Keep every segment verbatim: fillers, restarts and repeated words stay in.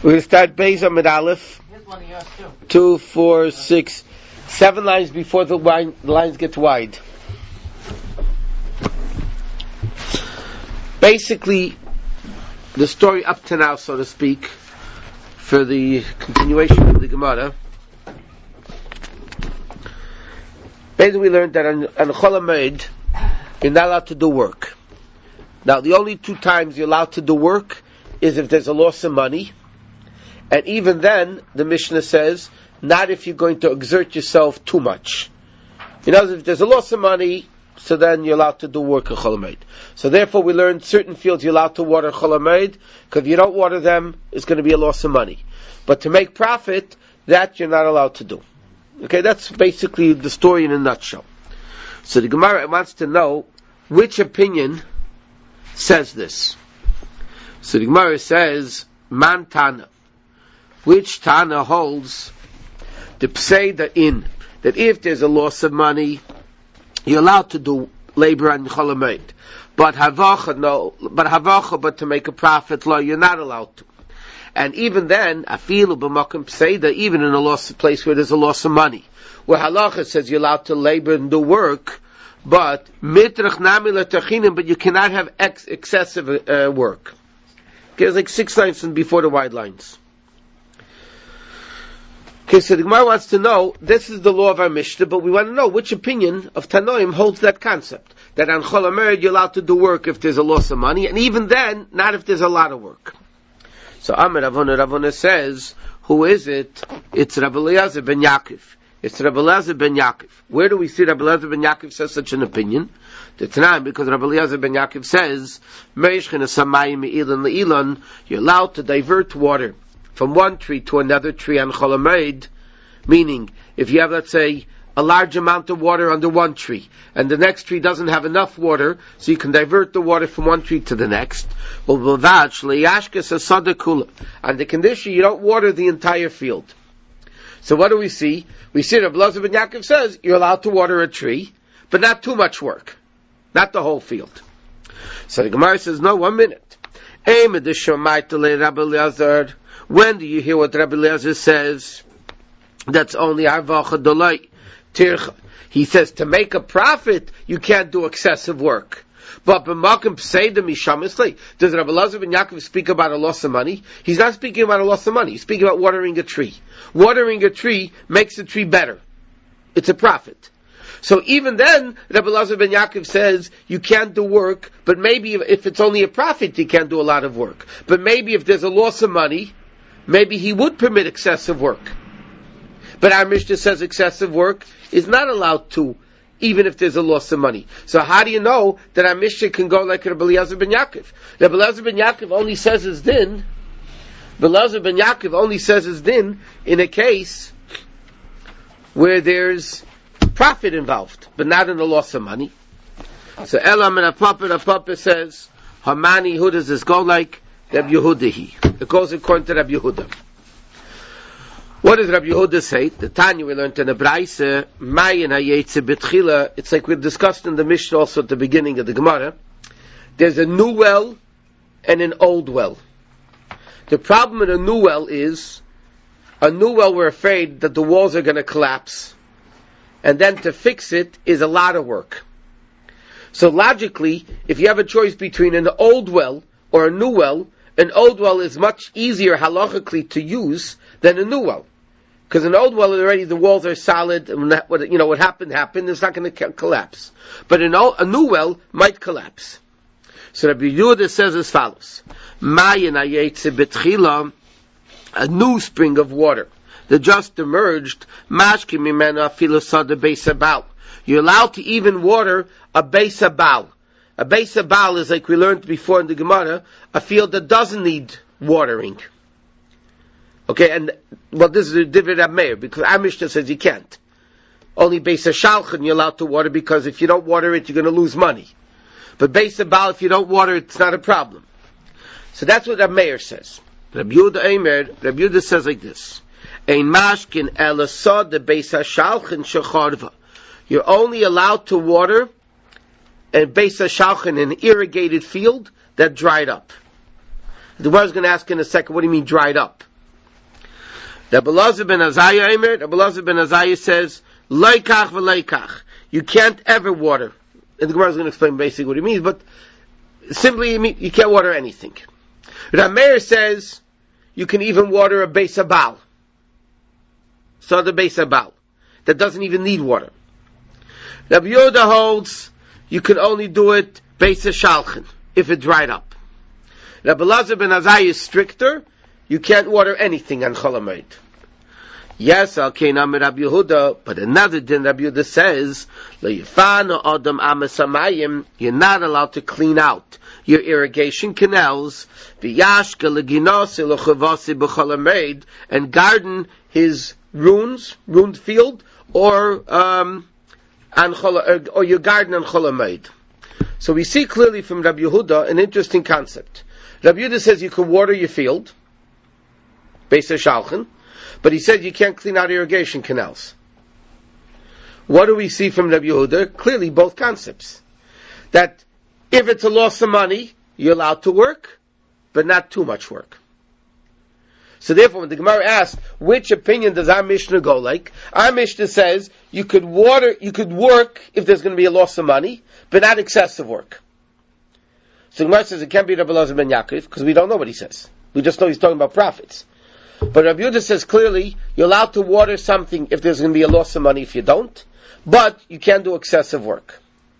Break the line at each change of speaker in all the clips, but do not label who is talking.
We're going to start Beis Amid Aleph. Two, four, six, seven lines before the, line, the lines get wide. Basically, the story up to now, so to speak, for the continuation of the Gemara. Basically, we learned that on, on Chol HaMoed, you're not allowed to do work. Now, the only two times you're allowed to do work is if there's a loss of money. And even then, the Mishnah says, not if you're going to exert yourself too much. You know, if there's a loss of money, so then you're allowed to do work in Chol HaMoed. So therefore, we learned certain fields you're allowed to water Chol HaMoed, because if you don't water them, it's going to be a loss of money. But to make profit, that you're not allowed to do. Okay, that's basically the story in a nutshell. So the Gemara wants to know which opinion says this. So the Gemara says, Man Tana. Which Tana holds the Pseida in that if there's a loss of money, you're allowed to do labor on Chol HaMoed. But Havacha, no, but Havacha, but to make a profit, law, you're not allowed to. And even then, Afilu b'makom Pseida, even in a loss place where there's a loss of money, where Halacha says you're allowed to labor and do work, but mitrach nami l'tachinim, but you cannot have ex- excessive uh, work. Okay, there's like six lines from before the wide lines. Okay, so the Gemara wants to know, this is the law of our Mishnah, but we want to know which opinion of Tanoim holds that concept. That on Chol HaMoed you're allowed to do work if there's a loss of money, and even then, not if there's a lot of work. So Amar Ravona Ravona says, who is it? It's Rabbi Eliezer ben Yaakov. It's Rabbi Eliezer ben Yaakov. Where do we see Rabbi Eliezer ben Yaakov says such an opinion? The Tanam, because Rabbi Eliezer ben Yaakov says, you're allowed to divert water from one tree to another tree on Chol HaMoed, meaning, if you have, let's say, a large amount of water under one tree, and the next tree doesn't have enough water, so you can divert the water from one tree to the next. On the condition you don't water the entire field. So what do we see? We see Rabbi Eliezer ben Yaakov says, you're allowed to water a tree, but not too much work. Not the whole field. So the Gemara says, no, one minute. When do you hear what Rabbi Eliezer says? That's only Arvacha Dolai. He says to make a profit, you can't do excessive work. But b'makom pseida mishamisli, does Rabbi Eliezer ben Yaakov speak about a loss of money? He's not speaking about a loss of money. He's speaking about watering a tree. Watering a tree makes the tree better. It's a profit. So even then, Rabbi Eliezer ben Yaakov says you can't do work, but maybe if it's only a profit, you can't do a lot of work. But maybe if there's a loss of money, maybe he would permit excessive work. But our Mishnah says excessive work is not allowed to, even if there's a loss of money. So how do you know that our Mishnah can go like Rabbi Eliezer ben Yaakov? Rabbi Eliezer ben Yaakov only says his din, Rabbi Eliezer ben Yaakov only says his din in a case where there's profit involved, but not in the loss of money. So Elam and Apapa, Apapa says, Hamani, who does this go like? Rabbi Yehuda. It goes according to Rabbi Yehuda. What does Rabbi Yehuda say? The Tanya we learned in the Braise, Mayin hayetze betchila. It's like we discussed in the Mishnah also at the beginning of the Gemara. There's a new well and an old well. The problem in a new well is, a new well we're afraid that the walls are going to collapse. And then to fix it is a lot of work. So logically, if you have a choice between an old well or a new well, an old well is much easier halachically to use than a new well. Because an old well already the walls are solid, and that, what, you know, what happened happened, it's not going to collapse. But an old, a new well might collapse. So Rabbi Yehuda says as follows: Mayin hayetze betchila, a new spring of water that just emerged, mashki mimena afilu sada beis habal. You're allowed to even water a beis habal. A beis habal is, like we learned before in the Gemara, a field that doesn't need watering. Okay, and, well, this is a Divrei Rab Meir, because our Mishnah says you can't. Only beis hashalchan you're allowed to water, because if you don't water it, you're going to lose money. But beis habal, if you don't water it, it's not a problem. So that's what Rab Meir says. Rab Yehuda Eimer, Rab Yehuda says like this: Ein mashkin elasod the beis hashalchan shecharva. You're only allowed to water a beis hashalchan, an irrigated field that dried up. The one is going to ask in a second, what do you mean dried up? Rabbi Elazar ben Azariah Eimer, Rabbi Elazar ben Azariah says, Leikach v'leikach. You can't ever water. And the Gemara is going to explain basically what he means, but simply you, mean, you can't water anything. Rabbi Meir says, you can even water a beis habal. So the beis habal. That doesn't even need water. Rabbi Yehuda holds, you can only do it beis hashalchen, if it dried up. Rabbi Elazar ben Azariah is stricter, you can't water anything on Chol HaMoed. Yes, al keinam Rabbi Yehuda, but another din Rabbi Yehuda says, Le'yifana adam amasamayim, you're not allowed to clean out your irrigation canals, v'yashka leginasi l'chavasi b'chol HaMoed, and garden his ruins, ruined field, or um, on chol, or your garden on Chol HaMoed. So we see clearly from Rabbi Yehuda an interesting concept. Rabbi Yehuda says you can water your field, beis hashalchen, but he said you can't clean out irrigation canals. What do we see from Rabbi Yehuda? Clearly both concepts. That if it's a loss of money, you're allowed to work, but not too much work. So therefore, when the Gemara asks, which opinion does our Mishnah go like? Our Mishnah says, you could water, you could work if there's going to be a loss of money, but not excessive work. So the Gemara says it can't be Rabbi Elazar ben Yaakov, because we don't know what he says. We just know he's talking about profits. But Rabbi Yehuda says clearly, you're allowed to water something if there's going to be a loss of money if you don't, but you can't do excessive work.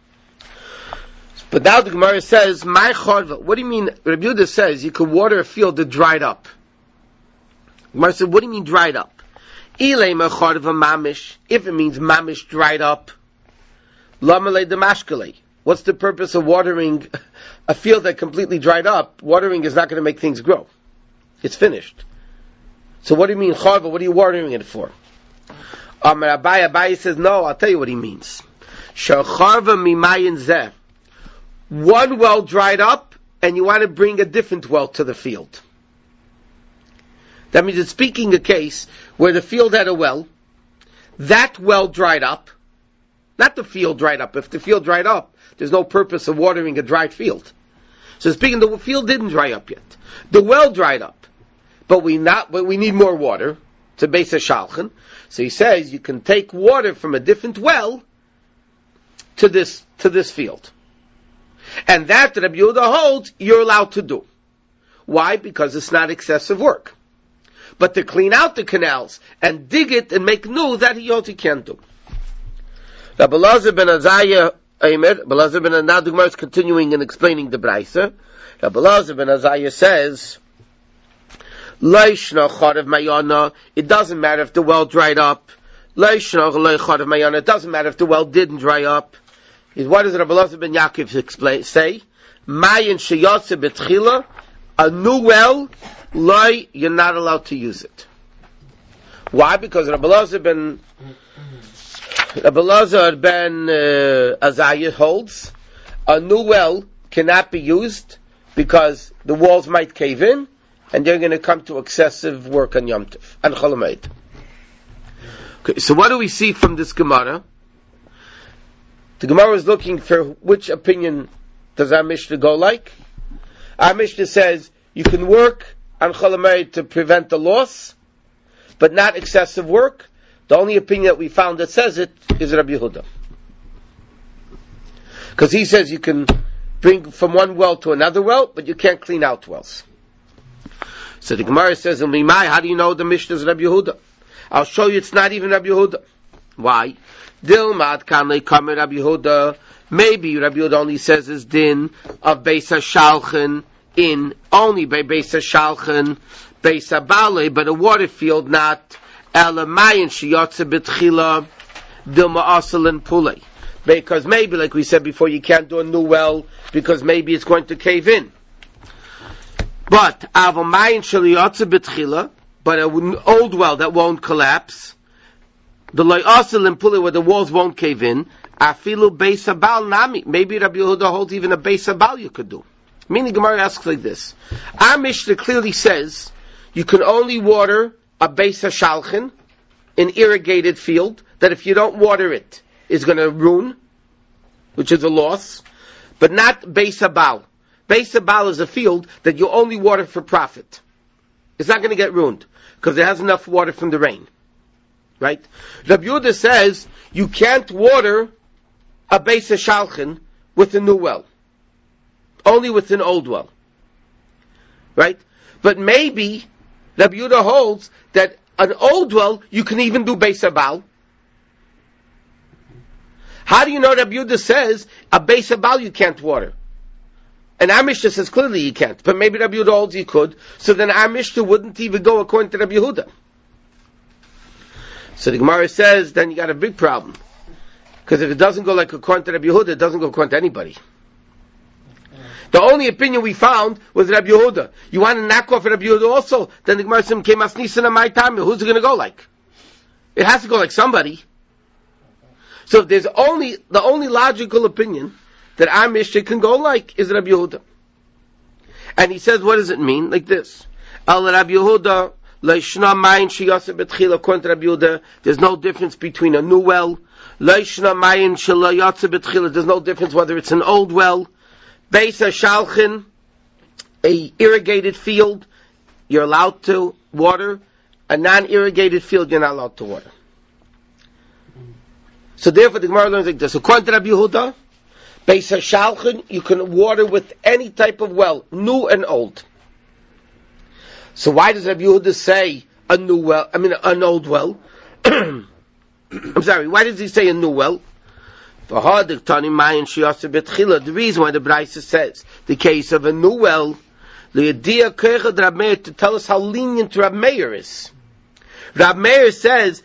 But now the Gemara says, my chorva, what do you mean? Rabbi Yehuda says you could water a field that dried up. The Gemara said, what do you mean dried up? Ilay mechorva mamish, if it means mamish dried up, lamalei demashkalei. What's the purpose of watering a field that completely dried up? Watering is not going to make things grow. It's finished. So what do you mean, Charva? What are you watering it for? Amar Abaye, Abaye says, no, I'll tell you what he means. Shecharva mimayin zeh. One well dried up, and you want to bring a different well to the field. That means it's speaking a case where the field had a well, that well dried up, not the field dried up. If the field dried up, there's no purpose of watering a dried field. So speaking, the field didn't dry up yet. The well dried up. But we not, but we need more water to beis hashalchen. So he says you can take water from a different well to this to this field, and that Rabbi Yehuda holds you're allowed to do. Why? Because it's not excessive work. But to clean out the canals and dig it and make new, that he holds he can't do. Rabbi Elazar ben Azariah, Eimer, Rabbi Elazar ben Azariah, now the Gemara is continuing and explaining the Braisa. Rabbi Elazar ben Azariah says, it doesn't matter if the well dried up. It doesn't matter if the well didn't dry up. What does Rabbi Elazar ben Yaakov explain, say? A new well, you're not allowed to use it. Why? Because Rabbi Elazar ben Rabbi Elazar ben uh, Azariah holds a new well cannot be used because the walls might cave in, and they're going to come to excessive work on Yom Tov, on Chol HaMoed. Okay, so what do we see from this Gemara? The Gemara is looking for which opinion does our Mishnah go like? Our Mishnah says you can work on Chol HaMoed to prevent the loss, but not excessive work. The only opinion that we found that says it is Rabbi Yehuda. Because he says you can bring from one well to another well, but you can't clean out wells. So the Gemara says, how do you know the Mishnah is Rabbi Yehuda? I'll show you it's not even Rabbi Yehuda. Why? Dilmad kan leikamer Rabbi Yehuda. Maybe Rabbi Yehuda only says his din of beis hashalchen in, only by beis hashalchen, beis habale, but a water field, not elamayin sheyotze betchila dilma asel and pule. Because maybe, like we said before, you can't do a new well, because maybe it's going to cave in. But avamayin sheliyotze betchila, but an old well that won't collapse, the loy asel and pule where the walls won't cave in, afilu beis habal nami. Maybe Rabbi Yehuda holds even a beis habal you could do. Meaning, Gemara asks like this: our Mishnah clearly says you can only water a beis hashalchen, an irrigated field, that if you don't water it, is going to ruin, which is a loss, but not beis habal. Beis habal is a field that you only water for profit. It's not going to get ruined because it has enough water from the rain. Right? Rabbi Yehuda says you can't water a base of shalchin with a new well. Only with an old well. Right? But maybe Rabbi Yehuda holds that an old well you can even do base abal. How do you know Rabbi Yehuda says a base abal you can't water? And our Mishnah says clearly you can't. But maybe Rabbi Yehuda holds you could. So then our Mishnah wouldn't even go according to Rabbi Yehuda. So the Gemara says, then you got a big problem. Because if it doesn't go like according to Rabbi Yehuda, it doesn't go according to anybody. The only opinion we found was Rabbi Yehuda. You want to knock off Rabbi Yehuda also? Then the Gemara says, came asnisan my time. Who's it going to go like? It has to go like somebody. So if there's only, the only logical opinion that our Mishnah can go like is Rabbi Yehuda. And he says, what does it mean? Like this. Al Rabbi Yehuda, Leishna mayin sheyasa betchila, according to Rabbi Yehuda, there's no difference between a new well. Leishna mayin sheyasa betchila, there's no difference whether it's an old well. Beis shalchin, a irrigated field, you're allowed to water. A non-irrigated field, you're not allowed to water. So therefore the Gemara learns like this. According to Rabbi Yehuda, Beis shalchin, you can water with any type of well, new and old. So why does Rabbi Yehuda say a new well, I mean an old well? I'm sorry, why does he say a new well? The reason why the Braisa says the case of a new well, to tell us how lenient Rab Meir is. Rab Meir says,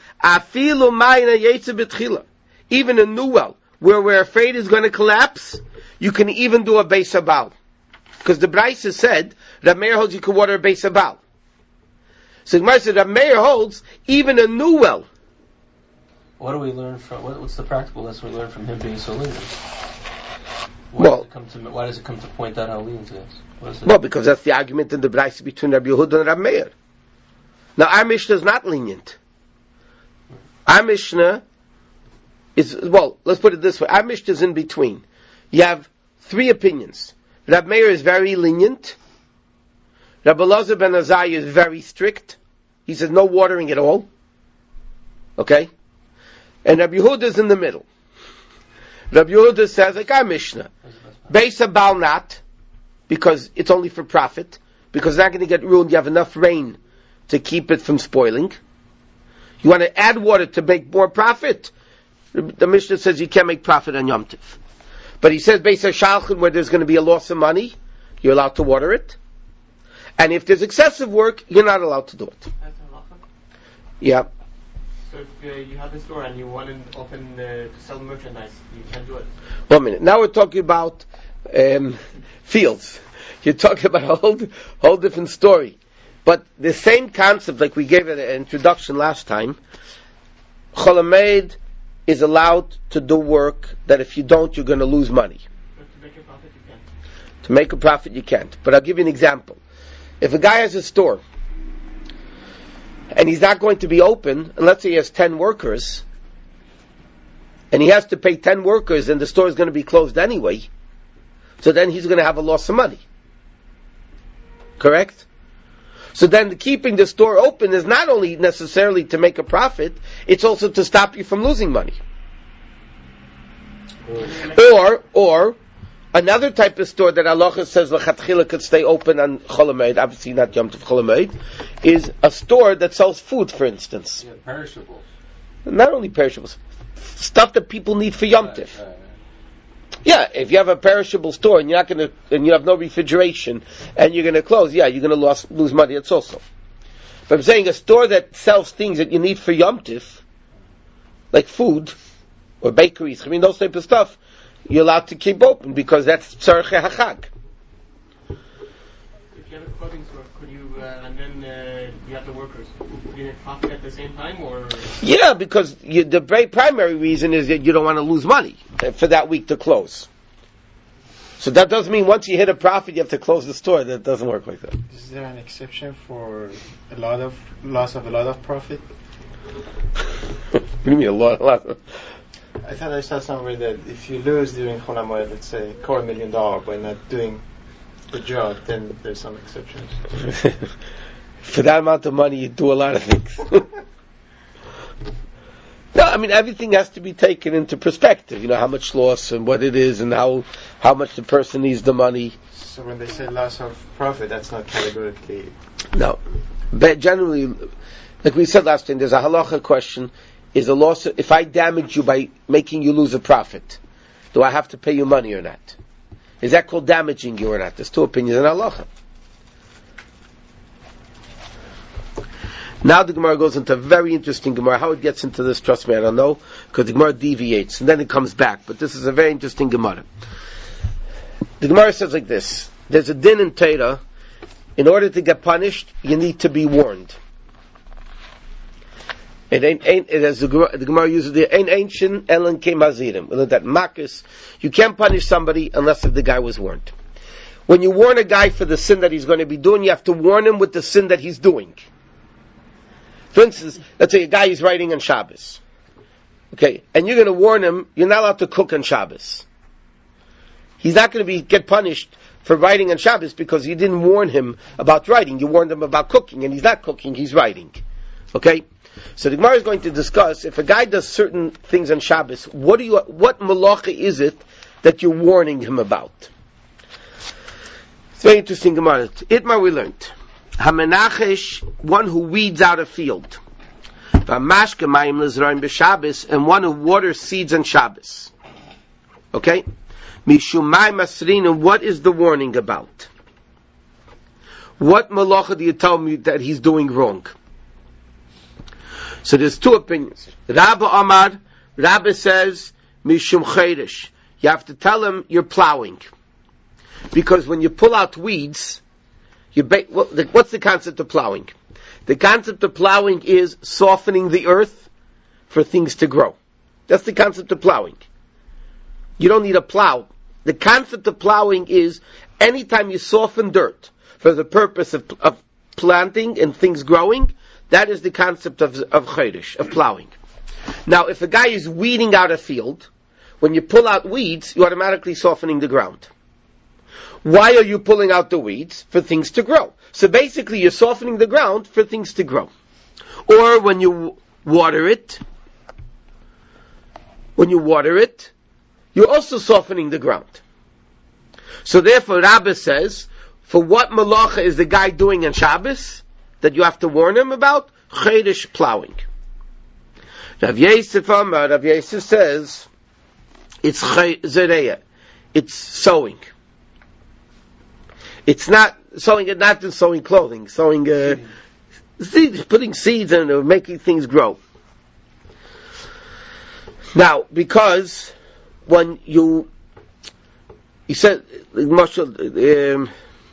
even a new well, where we're afraid is going to collapse, you can even do a Beis Abal. Because the Braisa said, Rab Meir holds you can water a Beis Abal. So Gemara said, Rab Meir holds even a new well.
What do we learn from, what, what's the practical lesson we learn from him being so lenient? Why,
well,
does it come to, why does it come to point out how lenient he is? What is it?
Well, because that's the argument in the Braisa between Rabbi Yehuda and Rab Meir. Now, our Mishnah is not lenient. Our Mishnah is, well, let's put it this way. Our Mishnah is in between. You have three opinions. Rab Meir is very lenient. Rabbi Elazar ben Azariah is very strict. He says no watering at all. Okay? And Rabbi Yehuda is in the middle. Rabbi Yehuda says, like our Mishnah, Beis Abal not, because it's only for profit, because it's not going to get ruined. You have enough rain to keep it from spoiling. You want to add water to make more profit? The Mishnah says you can't make profit on Yom Tov. But he says, Beis Shalchin, where there's going to be a loss of money, you're allowed to water it. And if there's excessive work, you're not allowed to do it. Yeah.
So if uh, you have a store and you want to open uh, to sell merchandise, you can't do it.
One minute. Now we're talking about um, fields. You're talking about a whole, whole different story. But the same concept, like we gave it an introduction last time, Cholamed is allowed to do work that if you don't, you're going to lose money.
But to make a profit, you can't.
To make a profit, you can't. But I'll give you an example. If a guy has a store, and he's not going to be open, and let's say he has ten workers, and he has to pay ten workers, and the store is going to be closed anyway, so then he's going to have a loss of money. Correct? So then keeping the store open is not only necessarily to make a profit, it's also to stop you from losing money. Or, or, another type of store that Allah says l'chatchila could stay open on Chol Hamoed, obviously not Yom Tov Chol Hamoed, is a store that sells food, for instance.
Yeah, perishables.
Not only perishables, stuff that people need for Yom Tov.
Right, right, right.
Yeah, if you have a perishable store and you're not going to, and you have no refrigeration, and you're going to close, yeah, you're going to lose, lose money. It's also. But I'm saying a store that sells things that you need for Yom Tov, like food or bakeries, I mean those type of stuff, you're allowed to keep open because that's tzarechei hachag.
If you have a clothing store, could you, uh, and then uh, you have the workers, could you profit at the same time, or?
Yeah, because you, the primary reason is that you don't want to lose money for that week to close. So that doesn't mean once you hit a profit, you have to close the store. That doesn't work like that.
Is there an exception for a lot of loss of a lot of profit?
What do you mean a lot, a lot of?
I thought I saw somewhere that if you lose during Chol Hamoed, let's say a quarter million dollars by not doing the job, then there's some exceptions.
For that amount of money, you do a lot of things. No, I mean, everything has to be taken into perspective. You know, how much loss and what it is and how, how much the person needs the money.
So when they say loss of profit, that's not categorically...
No. But generally, like we said last time, there's a halacha question. Is a loss, if I damage you by making you lose a profit, do I have to pay you money or not? Is that called damaging you or not? There's two opinions in halacha. Now the Gemara goes into a very interesting Gemara. How it gets into this, trust me, I don't know, because the Gemara deviates and then it comes back. But this is a very interesting Gemara. The Gemara says like this: there's a din in Torah. In order to get punished, you need to be warned. It ain't, ain't it as the Gemara, the Gemara uses the ain't ancient Ellen Ke Mazirim. That Makis, you can't punish somebody unless if the guy was warned. When you warn a guy for the sin that he's going to be doing, you have to warn him with the sin that he's doing. For instance, let's say a guy is writing on Shabbos. Okay, and you're going to warn him, you're not allowed to cook on Shabbos. He's not going to be get punished for writing on Shabbos because you didn't warn him about writing. You warned him about cooking, and he's not cooking, he's writing. Okay? So the Gemara is going to discuss, if a guy does certain things on Shabbos, what do you, what malacha is it that you're warning him about? It's very interesting Gemara. Itmar we learned. Hamenachesh, one who weeds out a field. V'amashke mayim lizraim b'Shabbos, and one who waters seeds on Shabbos. Okay? Mishumai masrin, what is the warning about? What malacha do you tell me that he's doing wrong? So there's two opinions. Rabba Amar, Rabba says, Mishum Cheirish. You have to tell him you're plowing. Because when you pull out weeds, you ba- what's the concept of plowing? The concept of plowing is softening the earth for things to grow. That's the concept of plowing. You don't need a plow. The concept of plowing is anytime you soften dirt for the purpose of, of planting and things growing, that is the concept of, of chayrish, of plowing. Now, if a guy is weeding out a field, when you pull out weeds, you're automatically softening the ground. Why are you pulling out the weeds? For things to grow. So basically, you're softening the ground for things to grow. Or when you water it, when you water it, you're also softening the ground. So therefore, Rabbah says, for what malacha is the guy doing on Shabbos that you have to warn him about? Cheirish, plowing. Rav Yosef Amar, Rav Yosef says, it's zereya, it's sowing. It's not sowing, not just sowing clothing, sowing uh, seeds, putting seeds in or making things grow. Now, because when you, he said, um,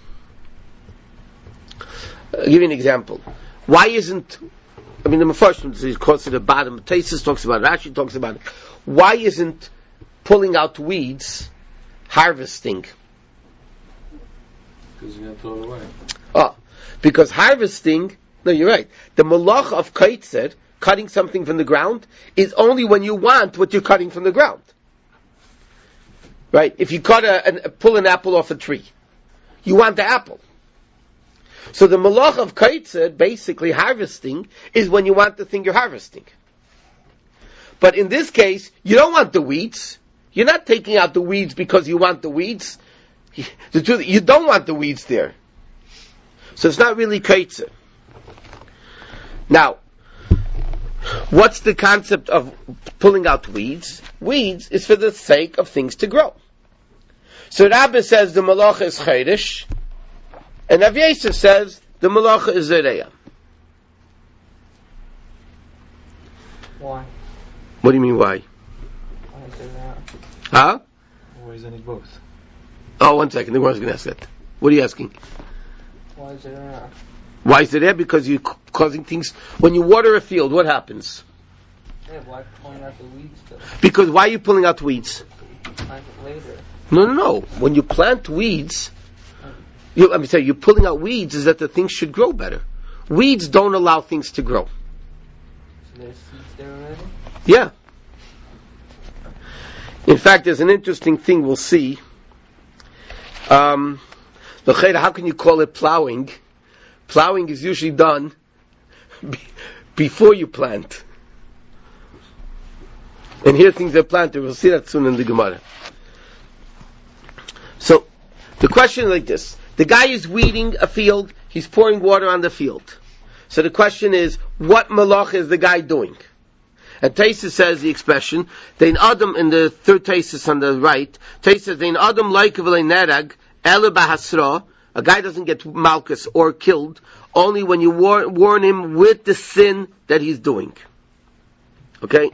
I'll give you an example. Why isn't, I mean, the Mepharshim is close to the bottom, Taisus talks about it, Rashi talks about it. Why isn't pulling out weeds harvesting?
Because you're going to throw it away.
Oh, because harvesting, no, you're right. The malach of kaitzer, cutting something from the ground, is only when you want what you're cutting from the ground. Right? If you cut a, an, pull an apple off a tree, you want the apple. So the malach of kaitzer, basically harvesting, is when you want the thing you're harvesting. But in this case, you don't want the weeds. You're not taking out the weeds because you want the weeds. The truth, you don't want the weeds there. So it's not really kaitzer. Now, what's the concept of pulling out weeds? Weeds is for the sake of things to grow. So Rabbah says the malacha is cheirish, and Rav Yosef says the malacha is zereya.
Why?
What do you mean why?
Why is it that?
Huh?
Or isn't it both?
Oh, one second. The one's going to ask that. What are you asking?
Why is it that?
Why is it there? Because you're causing things. When you water a field, what happens?
Yeah, why pulling out the weeds though?
Because why are you pulling out weeds?
Plant it later.
No, no, no. When you plant weeds, you, let me tell you, you're pulling out weeds is that the things should grow better. Weeds don't allow things to grow.
So there's seeds there already?
Yeah. In fact, there's an interesting thing we'll see. Um, how can you call it plowing Plowing is usually done be- before you plant. And here things are planted. We'll see that soon in the Gemara. So, the question is like this. The guy is weeding a field. He's pouring water on the field. So the question is, what malach is the guy doing? And Taisa says the expression, Dein Adam, in the third Taisa on the right, Taisa says, Dein Adam like v'lei nerag, ele bahasra, a guy doesn't get malchus or killed, only when you war- warn him with the sin that he's doing. Okay?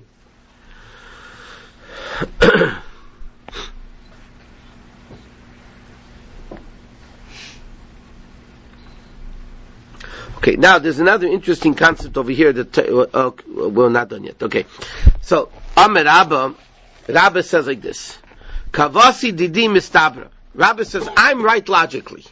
Okay, now there's another interesting concept over here that uh, uh, we're not done yet. Okay, so Amar Rabba, Rabba says like this: Kavasi didi mistabra. Rabba says, I'm right logically.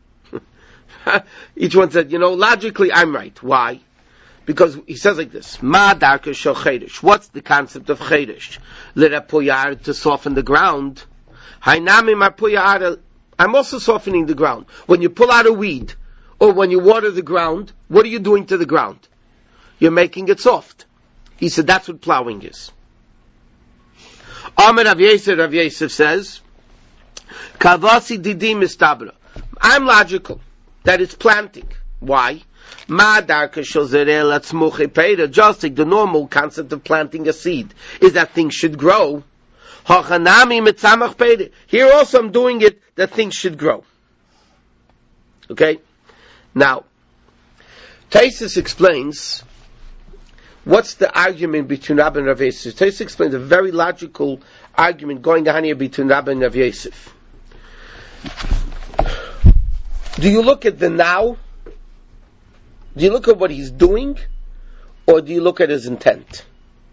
Each one said, you know, logically I'm right. Why? Because he says like this: Ma darka shel chedesh. What's the concept of chedesh? L'rapuyar, to soften the ground. Hainami marpuyar. I'm also softening the ground. When you pull out a weed, or when you water the ground, what are you doing to the ground? You're making it soft. He said that's what plowing is. Amar Rav Yosef, Rav Yosef says, Kavasi didi mistabra. I'm logical that it's planting. Why? Ma darka shel zereh latzmuche peira. Just like the normal concept of planting a seed is that things should grow. Hachanami mitzamach peira. Here also I'm doing it that things should grow. Okay? Now, Taisus explains what's the argument between Rabbi and Rav Yosef. Taisus explains a very logical argument going on here between Rabbi and Rav Yosef. Do you look at the now? Do you look at what he's doing? Or do you look at his intent?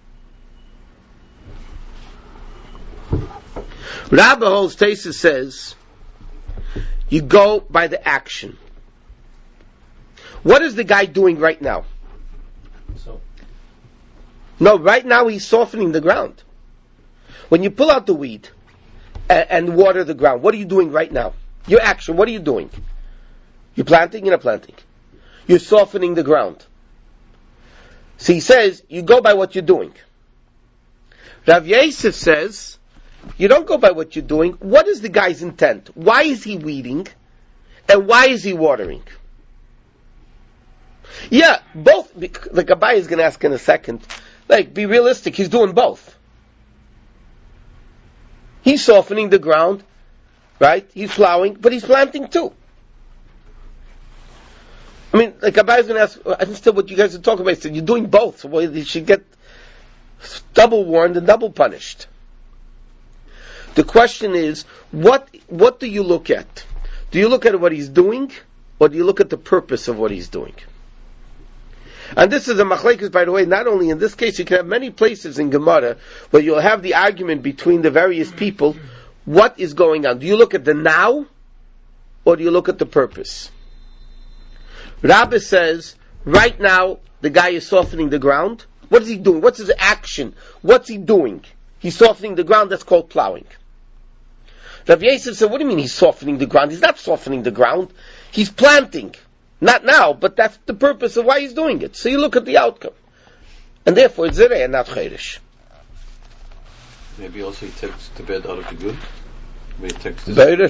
Rabbi holds, Taisus says, you go by the action. What is the guy doing right now?
So.
No, right now he's softening the ground. When you pull out the weed and, and water the ground, what are you doing right now? Your action, what are you doing? You're planting, you're not planting. You're softening the ground. So he says, you go by what you're doing. Rav Yosef says, you don't go by what you're doing. What is the guy's intent? Why is he weeding? And why is he watering? Yeah, both. The Abai is going to ask in a second. Like, be realistic. He's doing both. He's softening the ground, right? He's plowing, but he's planting too. I mean, like Abai is going to ask. I understand what you guys are talking about. He said you're doing both, so well, you should get double warned and double punished. The question is, what what do you look at? Do you look at what he's doing, or do you look at the purpose of what he's doing? And this is a machlekes, by the way, not only in this case, you can have many places in Gemara where you'll have the argument between the various people, what is going on? Do you look at the now, or do you look at the purpose? Rabbi says, right now, the guy is softening the ground. What is he doing? What's his action? What's he doing? He's softening the ground, that's called plowing. Rav Yosef said, what do you mean he's softening the ground? He's not softening the ground. He's planting. Not now, but that's the purpose of why he's doing it. So you look at the outcome. And therefore it's zereh and not chedesh.
Maybe also he takes the bad out of the good. Maybe he takes the
Better.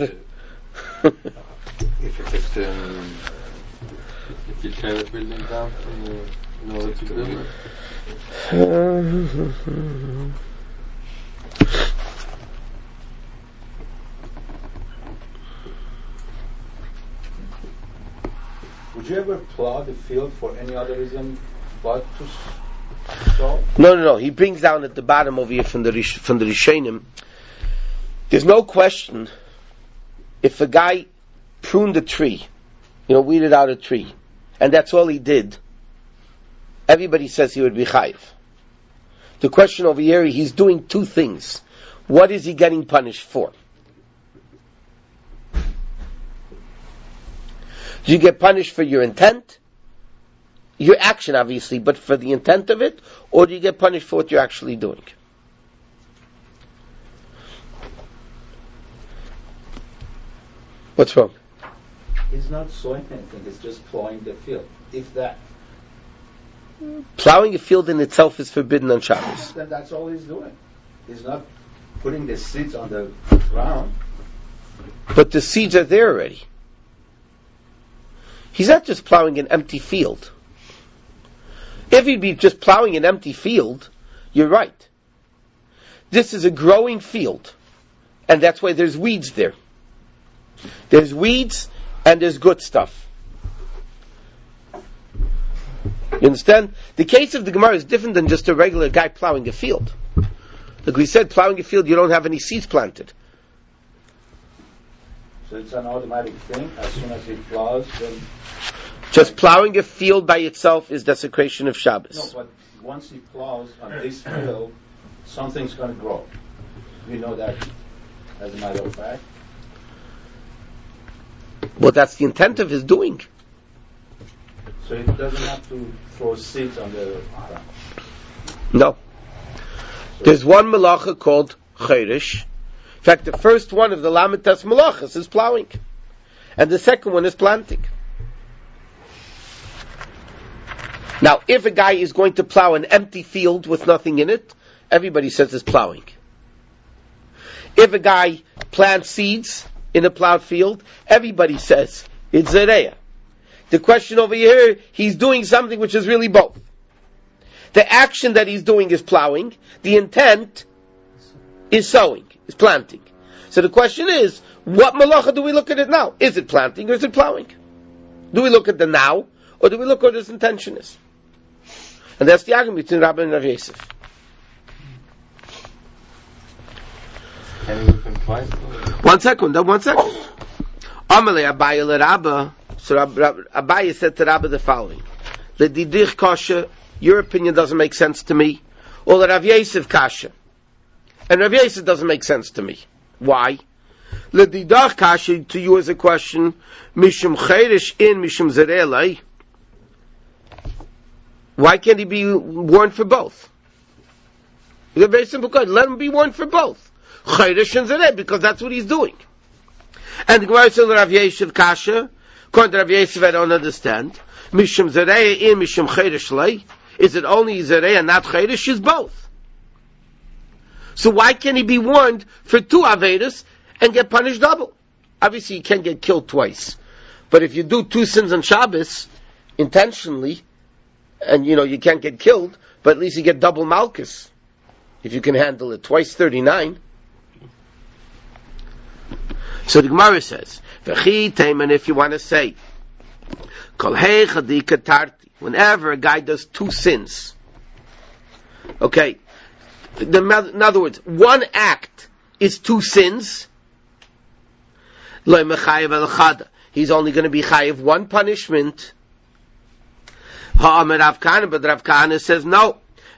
If he takes the um,
If you tear the building down uh, in order to build it.
Would you ever plow the field for any other reason but to sow?
No, no, no. He brings down at the bottom over here from the Rish, from the Rishonim. There's no question if a guy pruned a tree, you know, weeded out a tree, and that's all he did, everybody says he would be chayiv. The question over here, he's doing two things. What is he getting punished for? Do you get punished for your intent? Your action, obviously, but for the intent of it? Or do you get punished for what you're actually doing? What's wrong?
He's not sowing anything, he's just plowing the field. If that,
Plowing a field in itself is forbidden on Shabbos.
then that's all he's doing. He's not putting the seeds on the ground.
But the seeds are there already. He's not just plowing an empty field. If he'd be just plowing an empty field, you're right. This is a growing field. And that's why there's weeds there. There's weeds and there's good stuff. You understand? The case of the Gemara is different than just a regular guy plowing a field. Like we said, plowing a field, you don't have any seeds planted.
So it's an automatic thing. As soon as he plows, then...
Just plowing a field by itself is desecration of Shabbos.
No, but once he plows on this field, something's going to grow. We know that as a matter of fact.
Well, that's the intent of his doing.
So he doesn't have to throw seeds on the ground.
No. There's one malacha called chayrish. In fact, the first one of the lamitas malachas is plowing. And the second one is planting. Now, if a guy is going to plow an empty field with nothing in it, everybody says it's plowing. If a guy plants seeds in a plowed field, everybody says it's zereah. The question over here, he's doing something which is really both. The action that he's doing is plowing. The intent is sowing, is planting. So the question is, what malacha do we look at it now? Is it planting or is it plowing? Do we look at the now, or do we look at what his intention is? And that's the argument between Rabbi and Rav Yosef.
Can he look at twice?
One second, uh, one second. Amalei Abaye le Rabba. So Rab, Rab, Abaye said to Rabba the following: "Le didich kasha, your opinion doesn't make sense to me, or le Rav Yosef kasha, and Rav Yosef doesn't make sense to me. Why? Le didach kasha to you is a question. Mishum chayrish in mishum zerelai. Why can't he be warned for both? It's a very simple question. Let him be warned for both. Chayrish and zereh, because that's what he's doing. And the Gemara says Rav Yosef kasha. According to Rav Yosef, I don't understand. Mishum zereh in mishum chayrish lay. Is it only zereh and not chayrish? Is both. So why can't he be warned for two avedas and get punished double? Obviously, you can't get killed twice. But if you do two sins on Shabbos intentionally, and you know you can't get killed, but at least you get double malchus if you can handle it. Twice thirty-nine. So the Gemara says, and if you want to say, whenever a guy does two sins, okay, the, in other words, one act is two sins, he's only going to be chayiv one punishment. But Rav Kahana says no.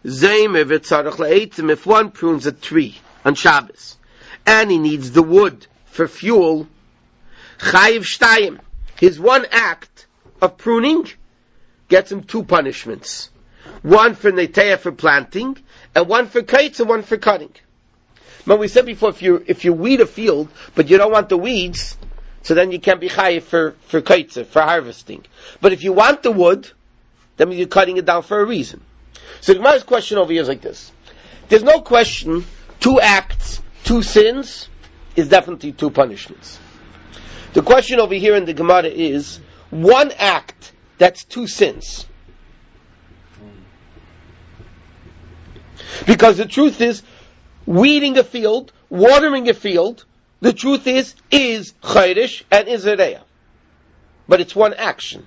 If one prunes a tree on Shabbos and he needs the wood for fuel, chayiv shtayim, his one act of pruning gets him two punishments. One for neteah, for planting, and one for kaitz, and one for cutting. But we said before, if you if you weed a field, but you don't want the weeds, so then you can't be chayiv for, for kaitz, for harvesting. But if you want the wood, that means you're cutting it down for a reason. So the Gemara's question over here is like this. There's no question, two acts, two sins, is definitely two punishments. The question over here in the Gemara is, one act, that's two sins. Because the truth is, weeding a field, watering a field, the truth is, is chayrish and is zereah. But it's one action.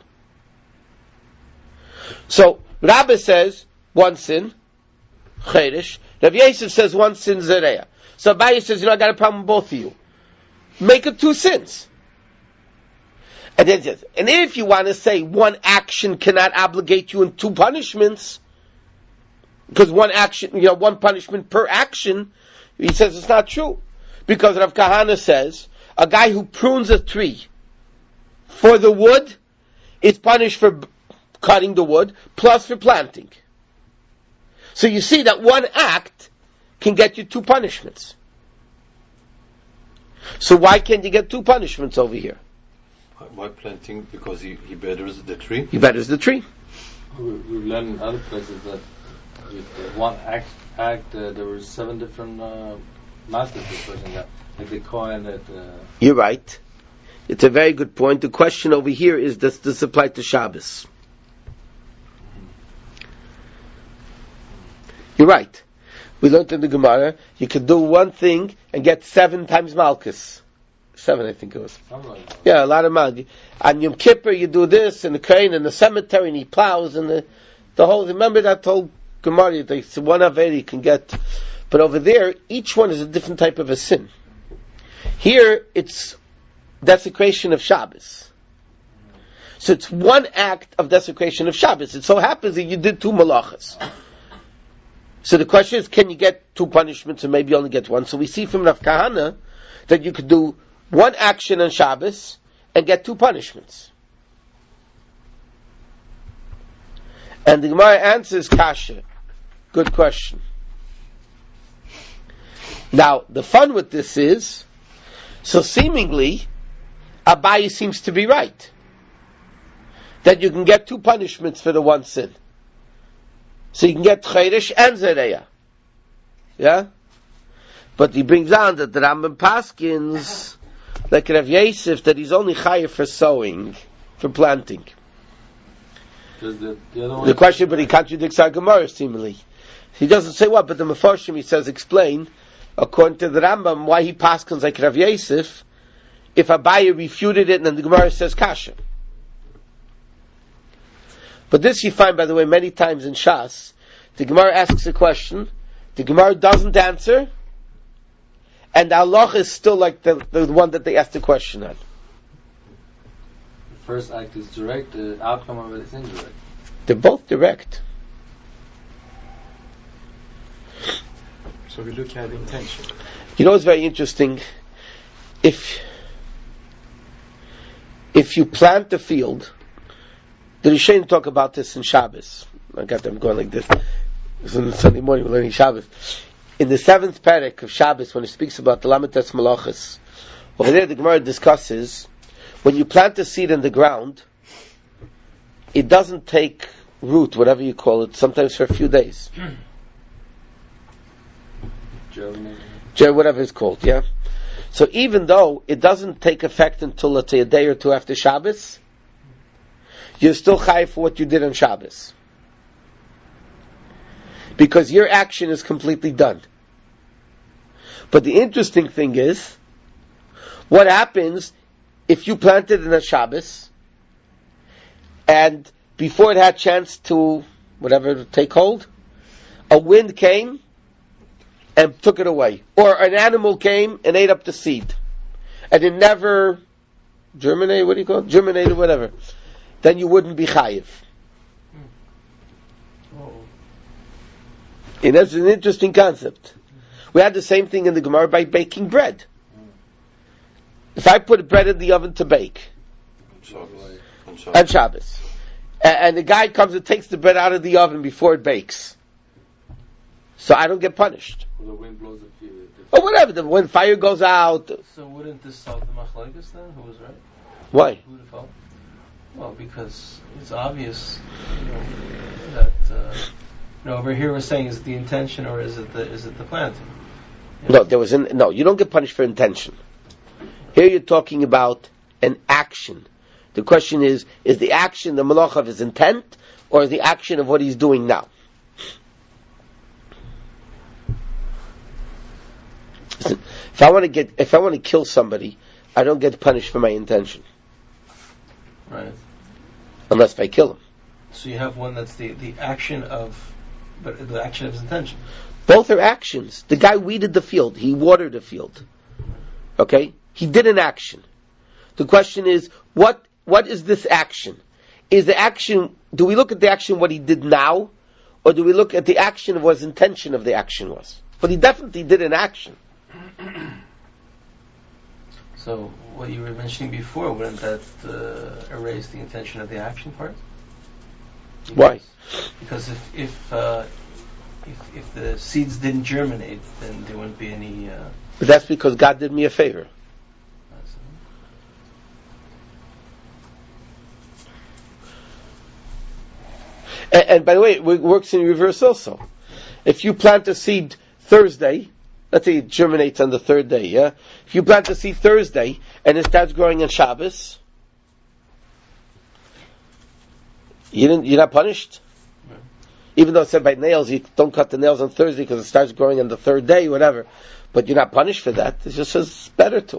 So, Rabbi says, one sin, chayrish. Rav Yosef says, one sin, zereah. So Abaye says, you know, I got a problem with both of you. Make it two sins. And then says, and if you want to say one action cannot obligate you in two punishments, because one action, you know, one punishment per action, he says it's not true. Because Rav Kahana says, a guy who prunes a tree for the wood is punished for cutting the wood, plus for planting. So you see that one act can get you two punishments. So why can't you get two punishments over here?
Why planting? Because he, he betters the tree?
He betters the tree.
We, we learn in other places that with uh, one act, act uh, there were seven different uh, masters this person got. Like the coin that... Uh,
You're right. It's a very good point. The question over here is, does this apply to Shabbos? You're right. We learned in the Gemara, you could do one thing and get seven times Malchus. Seven, I think it was.
like
Yeah, a lot of money. On Yom Kippur, you do this, and the crane in the cemetery, and he plows, and the, the whole, remember that whole Gemara, they say one Averi you can get. But over there, each one is a different type of a sin. Here, it's desecration of Shabbos. So it's one act of desecration of Shabbos. It so happens that you did two malachas. So the question is, can you get two punishments or maybe you only get one? So we see from Rav Kahana that you could do one action on Shabbos and get two punishments. And the Gemara answers kasha. Good question. Now, the fun with this is, so seemingly, Abaye seems to be right. That you can get two punishments for the one sin. So you can get Chayrish and Zereya. Yeah? But he brings on that the Rambam Paskins, like Rav Yosef, that he's only chayav for sowing, for planting.
the, the, other one
The question, but he contradicts our Gemara, seemingly. He doesn't say what, but the Mefarshim, he says, explain, according to the Rambam, why he paskins like Rav Yosef, if Abaye refuted it and then the Gemara says kasha. But this you find, by the way, many times in Shas. The Gemara asks a question, the Gemara doesn't answer, and the Allah is still like the, the one that they asked the question on.
The first act is direct, the outcome of it is indirect.
They're both direct.
So we look at intention.
You know what's very interesting? If if you plant the field, the Rishonim talk about this in Shabbos. I got them going like this. This is Sunday morning, we're learning Shabbos. In the seventh parak of Shabbos, when it speaks about the Lametes Malachas, over there the Gemara discusses, when you plant a seed in the ground, it doesn't take root, whatever you call it, sometimes for a few days.
Germinating.
Whatever it's called, yeah? So even though it doesn't take effect until, let's say, a day or two after Shabbos, you're still chayav for what you did on Shabbos. Because your action is completely done. But the interesting thing is, what happens if you planted in a Shabbos, and before it had chance to, whatever, take hold, a wind came and took it away. Or an animal came and ate up the seed. And it never germinated, what do you call it? Germinated, whatever. Then you wouldn't be chayiv. And that's an interesting concept. We had the same thing in the Gemara by baking bread. If I put bread in the oven to bake,
On Shabbos.
on Shabbos, and, and the guy comes and takes the bread out of the oven before it bakes, so I don't get punished.
Or the wind blows the few.
Or whatever, the, when fire goes out.
So wouldn't this solve the machlokes then? Who was right?
Why?
Who would have felt? Well, because it's obvious, you know, that uh, you know, over here we're saying, is it the intention or is it the is it the planting? You know?
No, there was an, no. You don't get punished for intention. Here you're talking about an action. The question is: is the action the malach of his intent, or the action of what he's doing now? Listen, if I want to get, if I want to kill somebody, I don't get punished for my intention,
Right.
unless if I kill him.
So you have one that's the, the action of, but the action of his intention.
Both are actions. The guy weeded the field. He watered the field. Okay? He did an action. The question is, what what is this action? Is the action, do we look at the action what he did now, or do we look at the action of what his intention of the action was? But he definitely did an action.
So what you were mentioning before, wouldn't that uh, erase the intention of the action part? Because,
Why?
Because if if, uh, if if the seeds didn't germinate, then there wouldn't be any. Uh,
But that's because God did me a favor. And, and by the way, it works in reverse also. If you plant a seed Thursday, let's say it germinates on the third day, yeah? If you plant a seed Thursday and it starts growing on Shabbos, you didn't, you're not punished. Yeah. Even though it said by nails, you don't cut the nails on Thursday because it starts growing on the third day, whatever. But you're not punished for that. It just says it's better to.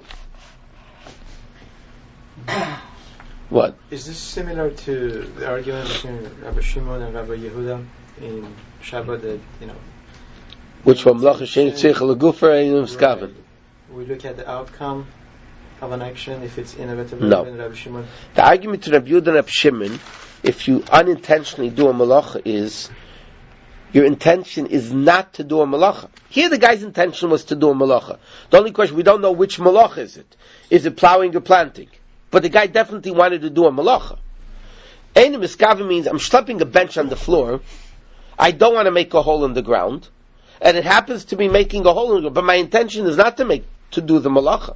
What?
Is this similar to the argument between Rabbi Shimon and Rabbi Yehuda in Shabbat that, you know,
which one? Melacha shein tzich legufer ein miskaven.
We look at the outcome of an action if it's inevitable.
No.
In Rabbi Shimon.
The argument to Rabbi Yehuda and Rabbi Shimon, if you unintentionally do a malacha, is your intention is not to do a malacha. Here, the guy's intention was to do a malacha. The only question, we don't know which malacha is it. Is it plowing or planting? But the guy definitely wanted to do a malacha. Ein miskaven means I'm schlepping a bench on the floor. I don't want to make a hole in the ground. And it happens to be making a hole in the ground, but my intention is not to make, to do the malacha.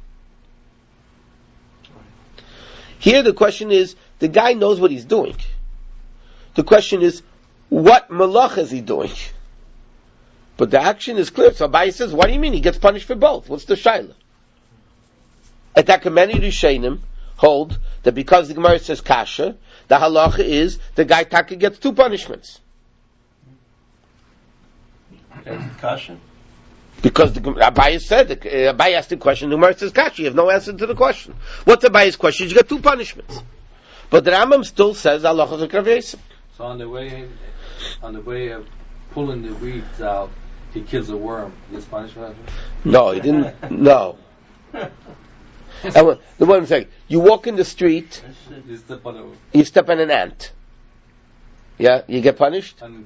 Here the question is, the guy knows what he's doing. The question is, what malacha is he doing? But the action is clear. So Abaye says, what do you mean? He gets punished for both. What's the shaila? At that many Rishonim hold that because the Gemara says kasha, the halacha is the guy taka gets two punishments.
Kasha?
Because the Abaye said, uh, Abaye asked the question, the Gemara says kasha, you have no answer to the question. What's Abaye's question? You get two punishments. But the Rambam still says halacha is Rav Yosef.
So on the way, on the way of pulling the weeds out, he kills a worm. He gets punished for that?
No, he didn't. No. And the one thing, you walk in the street,
you step on, a,
you step on an ant. Yeah, you get punished?
You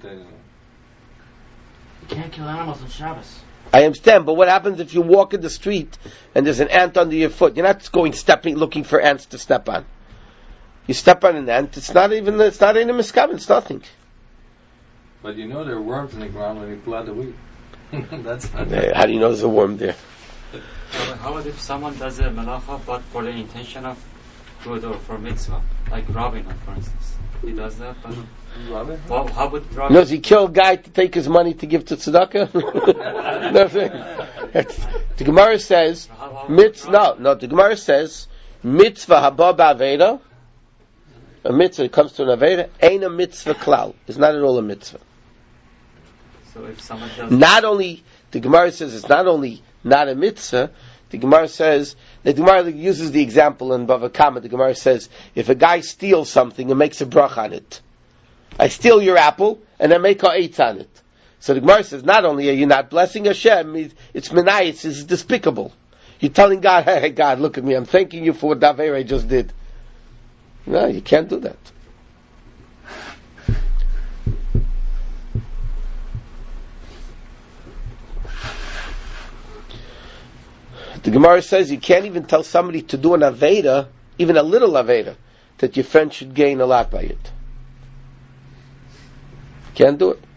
can't kill animals on Shabbos.
I understand, but what happens if you walk in the street and there's an ant under your foot? You're not going stepping, looking for ants to step on. You step on an ant, it's not even, it's not in a miskaven, it's nothing.
But you know there are worms in the ground when you pull out the wheat. That's
uh, how do you know there's a worm there?
So how about if someone does a malacha but for the intention of good or for mitzvah, like robbing, for instance? He does that, but
robbing?
Well, how would robbing?
Does he kill a guy to take his money to give to tzedakah? Nothing. The Gemara says, mitzvah. No, no. The Gemara says, mitzvah haba ba'aveda. A mitzvah comes to an aveda. Ain't a mitzvah klal. It's not at all a mitzvah.
So if someone does,
not only the Gemara says it's not only not a mitzvah. The Gemara says, the Gemara uses the example in Bava Kama. The Gemara says, if a guy steals something and makes a brach on it, I steal your apple and I make a eitz on it. So the Gemara says, not only are you not blessing Hashem, it's menayis, it's despicable. You're telling God, hey God, look at me, I'm thanking you for what Daveir I just did. No, you can't do that. The Gemara says you can't even tell somebody to do an Aveda, even a little Aveda, that your friend should gain a lot by it. Can't do it.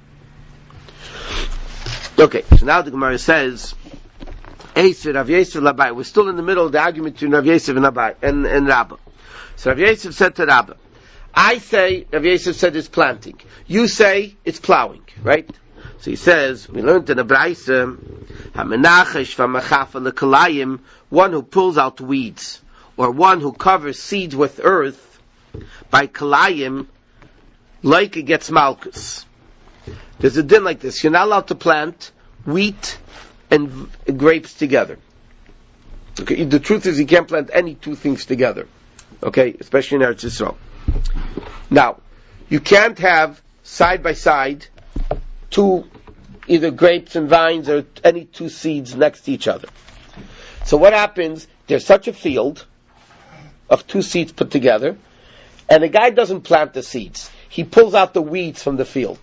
Okay, so now the Gemara says, Eisir, Rav Yosef, Labai. We're still in the middle of the argument between Rav Yosef and Labai, and, and Rabbah. So Rav Yosef said to Rabbah, I say, Rav Yosef said it's planting. You say it's plowing, right? So he says, we learned in the Braisa, Hamenachesh v'machafa lekalayim, one who pulls out weeds, or one who covers seeds with earth, by kalayim, like it gets malchus. There's a din like this. You're not allowed to plant wheat and v- grapes together. Okay, the truth is you can't plant any two things together. Okay, especially in Eretz Yisrael. Now, you can't have side by side two, either grapes and vines or any two seeds next to each other. So what happens, there's such a field of two seeds put together, and the guy doesn't plant the seeds. He pulls out the weeds from the field.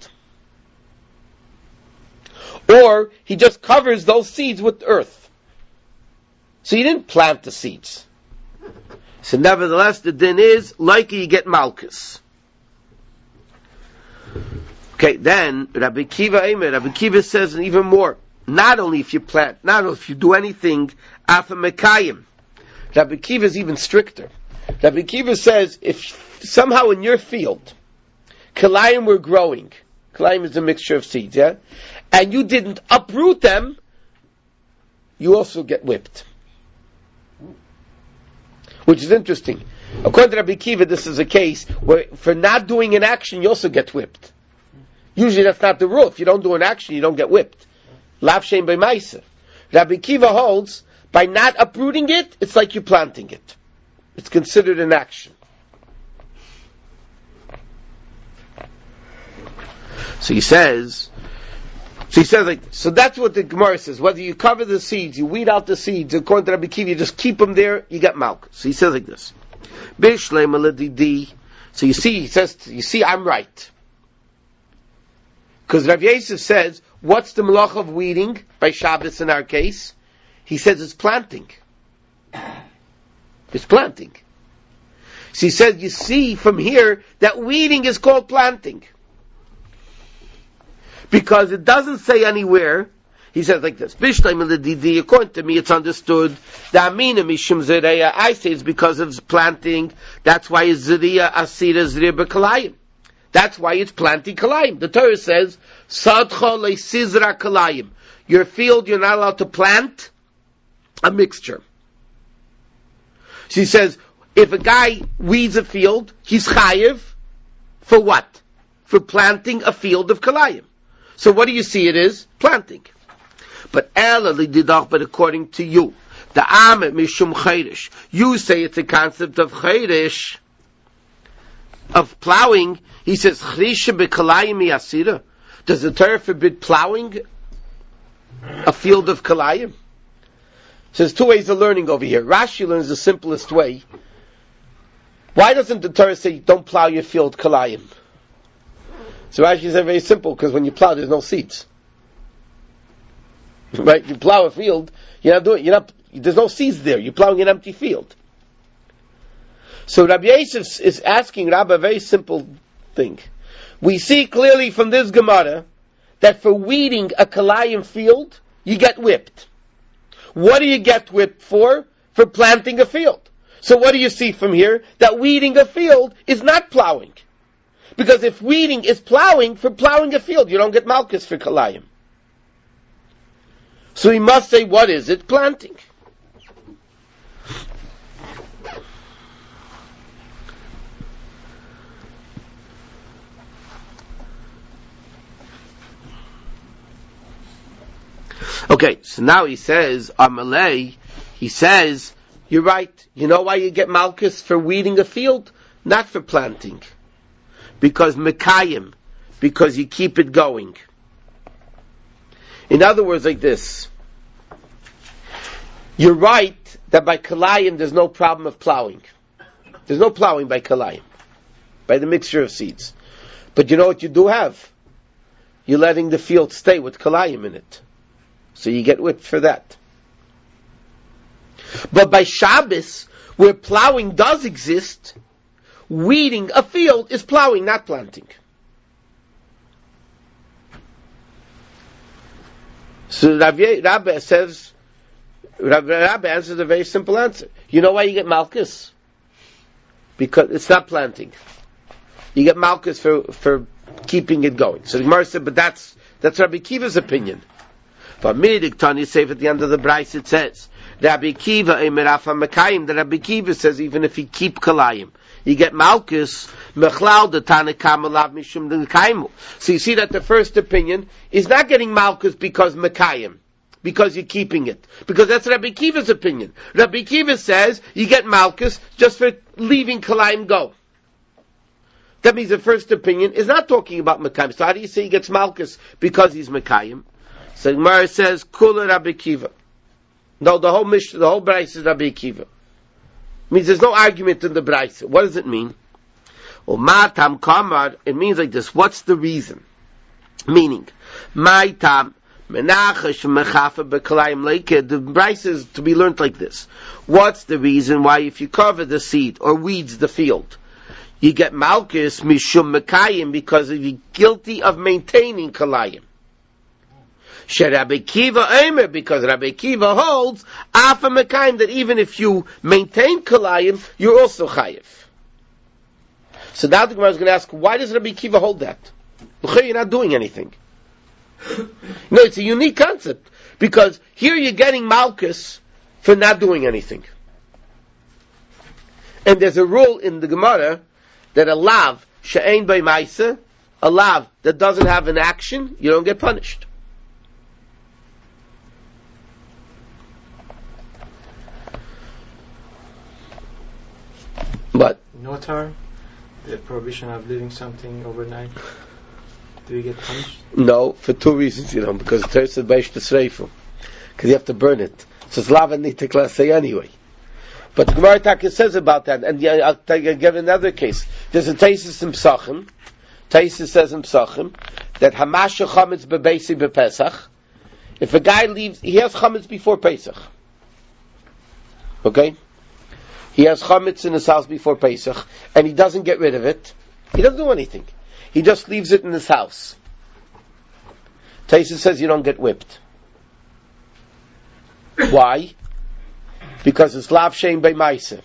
Or he just covers those seeds with earth. So he didn't plant the seeds. So nevertheless, the din is, like you get malchus. Okay, then Rabbi Kiva Eimer, Rabbi Kiva says even more. Not only if you plant, not only if you do anything, afa mekayim. Rabbi Kiva is even stricter. Rabbi Kiva says if somehow in your field Kalayim were growing. Kalayim is a mixture of seeds, yeah? And you didn't uproot them, you also get whipped. Which is interesting. According to Rabbi Kiva, this is a case where for not doing an action, you also get whipped. Usually that's not the rule. If you don't do an action, you don't get whipped. Lav shein b'maisa. Rabbi Kiva holds, by not uprooting it, it's like you're planting it. It's considered an action. So he says, so he says like, so that's what the Gemara says. Whether you cover the seeds, you weed out the seeds, according to Rabbi Kiva, you just keep them there, you get malchus. So he says like this. So you see, he says, you see, I'm right. Because Rav Yosef says, what's the malach of weeding by Shabbos in our case? He says it's planting. It's planting. So he says, you see from here that weeding is called planting. Because it doesn't say anywhere, he says like this, according to me it's understood, I say it's because of planting, that's why it's ziriya asira ziriya b'kalayim. That's why it's planting kalayim. The Torah says, sadcha le'sizra kalayim. Your field, you're not allowed to plant a mixture. She says, if a guy weeds a field, he's chayiv for what? For planting a field of kalayim. So what do you see it is? Planting. But but according to you, the amet mishum chayrish, you say it's a concept of chayrish, of plowing. He says, chrisha b'kalayim yasira. Does the Torah forbid plowing a field of kalayim? So there's two ways of learning over here. Rashi learns the simplest way. Why doesn't the Torah say, don't plow your field kalayim? So Rashi said very simple, because when you plow, there's no seeds. Right? You plow a field, you're not doing, you're not, there's no seeds there. You're plowing an empty field. So Rabbi Yosef is asking Rabbi a very simple thing. We see clearly from this Gemara that for weeding a kalayim field, you get whipped. What do you get whipped for? For planting a field. So what do you see from here? That weeding a field is not plowing. Because if weeding is plowing, for plowing a field, you don't get malchus for kalayim. So he must say, what is it? Planting. Okay, so now he says, Amalei, he says, you're right. You know why you get malchus for weeding a field? Not for planting. Because mekayim, because you keep it going. In other words, like this. You're right that by kalayim there's no problem of plowing. There's no plowing by kalayim, by the mixture of seeds. But you know what you do have? You're letting the field stay with kalayim in it. So you get whipped for that. But by Shabbos, where plowing does exist, weeding a field is plowing, not planting. So Rabbi, Rabbi says, Rabbi, Rabbi answers a very simple answer. You know why you get malchus? Because it's not planting. You get malchus for, for keeping it going. So the Gemara said, but that's, that's Rabbi Kiva's opinion. But Midik Tani Seif at the end of the Bryce it says, Rabbi Kiva Emirafa Mekayim, that Rabbi Kiva says even if you keep kalayim, you get malchus, mechlal the tanakam alav mishum dekaimu. So you see that the first opinion is not getting malchus because mekayim, because you're keeping it. Because that's Rabbi Kiva's opinion. Rabbi Kiva says you get malchus just for leaving kalayim go. That means the first opinion is not talking about mekayim. So how do you say he gets malchus because he's mekayim? So Gemara says, Kula Rabbi Kiva. No, the whole Mishnah, the whole Bryce is Rabbi Kiva. Means there's no argument in the Bryce. What does it mean? Well, Matam Kamar, it means like this. What's the reason? Meaning, my tam menachash mechafa bekalayim leike. The Bryce is to be learned like this. What's the reason why if you cover the seed or weeds the field, you get malchus mishum mekayim because you're guilty of maintaining kalayim? Rabbi Kiva Omer, because Rabbi Kiva holds Afa Mekayim that even if you maintain Kalayim, you're also Chayiv. So now the Gemara is going to ask, why does Rabbi Akiva hold that? You're not doing anything. No, it's a unique concept. Because here you're getting Malchus for not doing anything. And there's a rule in the Gemara that a lav she'ein by ma'aseh, a lav that doesn't have an action, you don't get punished. But
Notar, the prohibition of leaving something overnight, do you get punished?
No, for two reasons, you know, because the Torah said Beish T'Sreifu, because you have to burn it. So it's lav and nitek say anyway. But the Gemara Taka says about that, and yeah, I'll, I'll give another case. There's a Taisus in Psachim. Taisus says in Psachim that Hamasha Chametz bebeisi bepesach. If a guy leaves, he has Chametz before Pesach. Okay? He has Chametz in his house before Pesach, and he doesn't get rid of it. He doesn't do anything. He just leaves it in his house. Taisus says you don't get whipped. Why? Because it's lav shein by ma'aseh.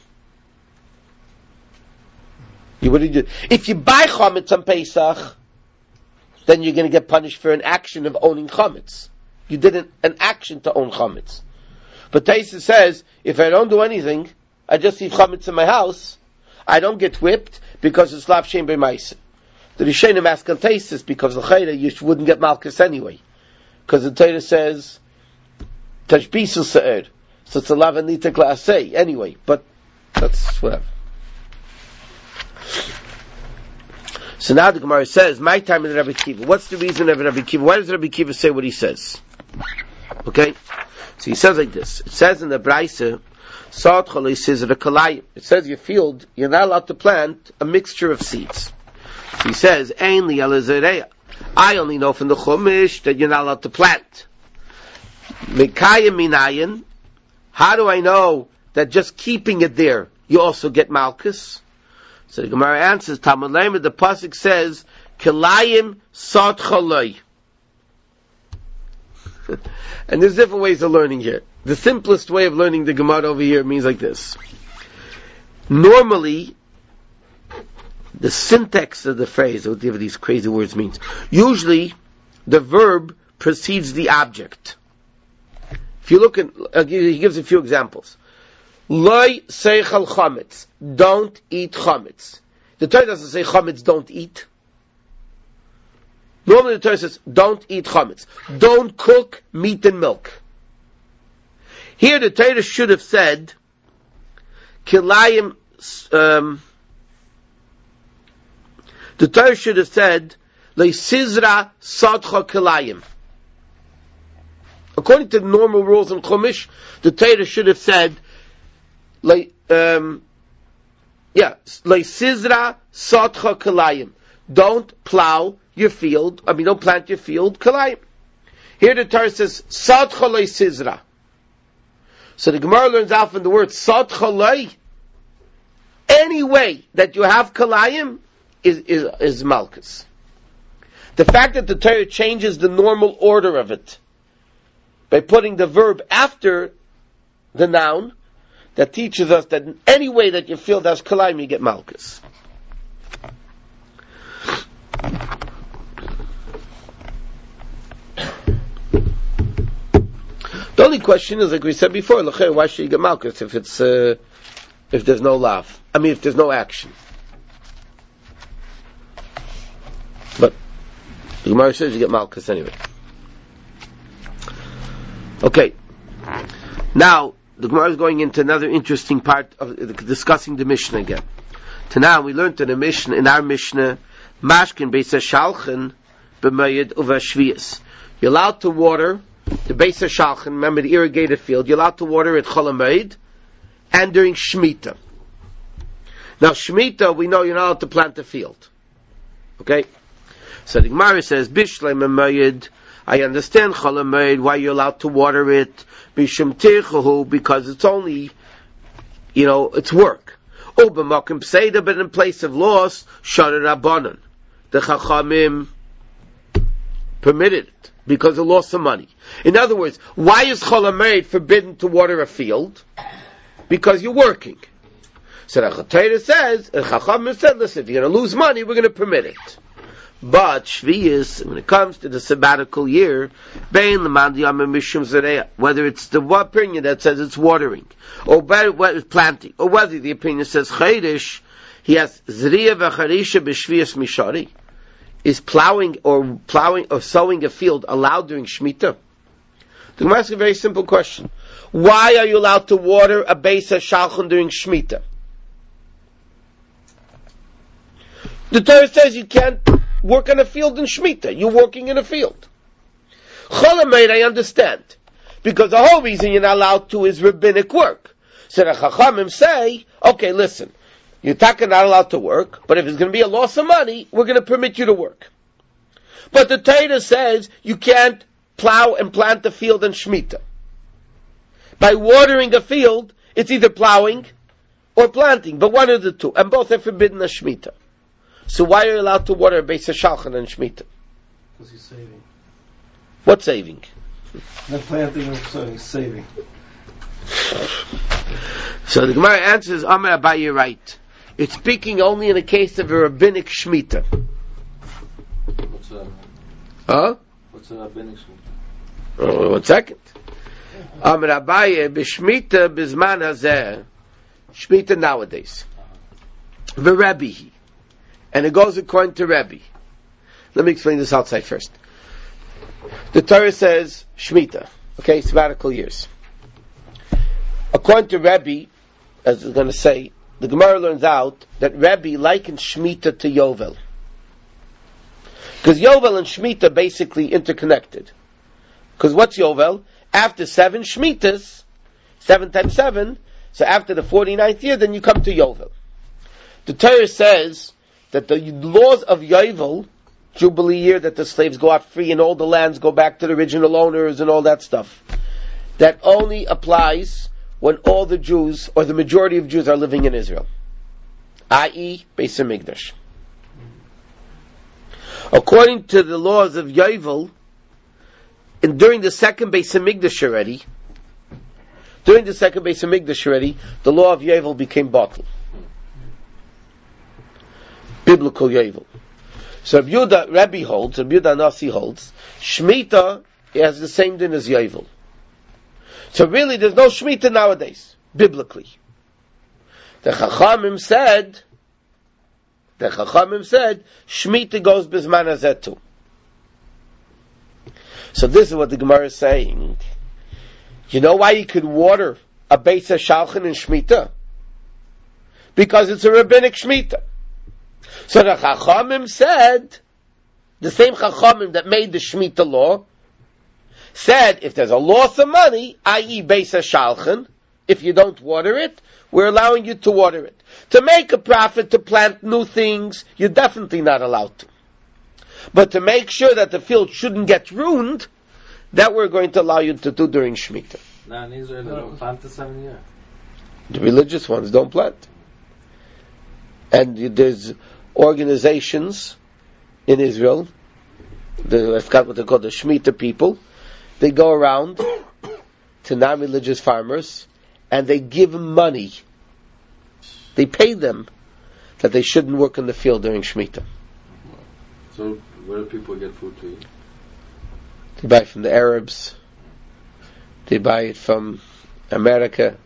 You what do you do? If you buy chametz on Pesach, then you're going to get punished for an action of owning chametz. You did an, an action to own chametz. But Taisus says, if I don't do anything, I just leave chametz in my house, I don't get whipped because it's lav shein by ma'aseh. The Rishonim ask on Taisus because l'chayda you wouldn't get malchus anyway, because the Torah says tashbisul se'er. So it's a lav and nitek la'aseh anyway, but that's whatever. So now the Gemara says, my time in Rabbi Akiva. What's the reason of Rabbi Akiva? Why does Rabbi Akiva say what he says? Okay? So he says like this. It says in the Braisa, it says your field, you're not allowed to plant a mixture of seeds. So he says, I only know from the Chumash that you're not allowed to plant. Mikayim minayin. How do I know that just keeping it there, you also get malchus? So the Gemara answers, Talmud Lamed, the pasuk says, Kilayim sot chaloi. And there's different ways of learning here. The simplest way of learning the Gemara over here means like this. Normally, the syntax of the phrase, whatever these crazy words means, usually the verb precedes the object. If you look at, uh, he gives a few examples. Loi seichel chametz, don't eat chametz. The Torah doesn't say chametz, don't eat. Normally the Torah says, don't eat chametz. Don't cook meat and milk. Here the Torah should have said, kilayim, um, the Torah should have said, leisizra sadcha kilayim. According to the normal rules in Chumash, the Torah should have said, like, um, yeah, leisizra sadcha kilayim. Don't plow your field. I mean, don't plant your field kilayim. Here the Torah says sadcha leisizra. So the Gemara learns out from the word sadcha lei. Any way that you have kilayim is is, is malchus. The fact that the Torah changes the normal order of it by putting the verb after the noun, that teaches us that in any way that your field has kilayim, you get malchus. The only question is, like we said before, why should you get malchus if it's uh, if there's no lav? I mean, if there's no action. But the Gemara says you get malchus anyway. Okay. Now the Gemara is going into another interesting part of discussing the Mishnah again. To now we learned in the Mishnah, in our Mishnah, mashkin beisa shalchen b'mayid uva shvius. You're allowed to water the beisa shalchen. Remember the irrigated field. You're allowed to water it chol hamoed and during Shemitah. Now Shemitah, we know you're not allowed to plant the field. Okay. So the Gemara says bishlei b'mayid. I understand chol hamoed, why you're allowed to water it, mishum tirchahu, because it's only, you know, it's work. Oh, b'makom pseida, but in place of loss, shara rabbanan. The chachamim permitted it because of loss of money. In other words, why is chol hamoed forbidden to water a field? Because you're working. So the Torah says, and Chacham said, listen, if you're going to lose money, we're going to permit it. But Shviyas, when it comes to the sabbatical year, whether it's the opinion that says it's watering, or whether it's planting, or whether the opinion says Chaydish, he has Zriya v'charisha b'Shviyas mishari, is plowing or plowing or sowing a field allowed during Shemitah? The Gemara asks a very simple question. Why are you allowed to water a Beis HaShalchan during Shemitah? The Torah says you can't work on a field in Shemitah. You're working in a field. Cholameid, I understand. Because the whole reason you're not allowed to is rabbinic work. So the Chachamim say, okay, listen, you're not allowed to work, but if it's going to be a loss of money, we're going to permit you to work. But the Torah says you can't plow and plant the field in Shemitah. By watering a field, it's either plowing or planting, but one of the two, and both are forbidden as Shemitah. So why are you allowed to water a Beis HaShalchan and Shemitah?
Because he's saving.
What saving?
Not planting or sowing, saving.
So the Gemara answers, Amar Abaye, you're right. It's speaking only in the case of a rabbinic Shemitah.
What's a,
Huh?
what's a rabbinic Shemitah?
Oh, one second. Amar Abaye, b'Shmitah b'zman hazeh. Shemitah nowadays. V'Rebbe. And it goes according to Rebbe. Let me explain this outside first. The Torah says Shemitah, okay, sabbatical years. According to Rebbe, as we're going to say, the Gemara learns out that Rebbe likens Shemitah to Yovel. Because Yovel and Shemitah basically interconnected. Because what's Yovel? After seven Shemitahs, seven times seven, so after the forty-ninth year, then you come to Yovel. The Torah says that the laws of Yovel, Jubilee year, that the slaves go out free and all the lands go back to the original owners and all that stuff, that only applies when all the Jews, or the majority of Jews, are living in Israel, that is, Beis HaMikdash. According to the laws of Yovel, and during the second Beis HaMikdash already, during the second Beis HaMikdash already, the law of Yovel became bottled. Biblical Yovel. So Rabbi Yehuda Rebbe holds, Rabbi Yehuda Nasi holds, Shemitah has the same din as Yovel. So really there's no Shemitah nowadays, biblically. The Chachamim said, the Chachamim said, Shemitah goes Bizman Hazeh too. So this is what the Gemara is saying. You know why you could water a Beis HaShalchan in Shemitah? Because it's a rabbinic Shemitah. So the Chachamim said, the same Chachamim that made the Shemitah law, said if there's a loss of money, that is Beis HaShalchan, if you don't water it, we're allowing you to water it. To make a profit, to plant new things, you're definitely not allowed to. But to make sure that the field shouldn't get ruined, that we're going to allow you to do during Shemitah.
Now in Israel they don't plant the seven year.
The religious ones don't plant. And there's organizations in Israel, the, I forgot what they call the Shemitah people, they go around to non-religious farmers and they give them money. They pay them that they shouldn't work in the field during Shemitah.
So where do people get food to eat?
They buy it from the Arabs. They buy it from America.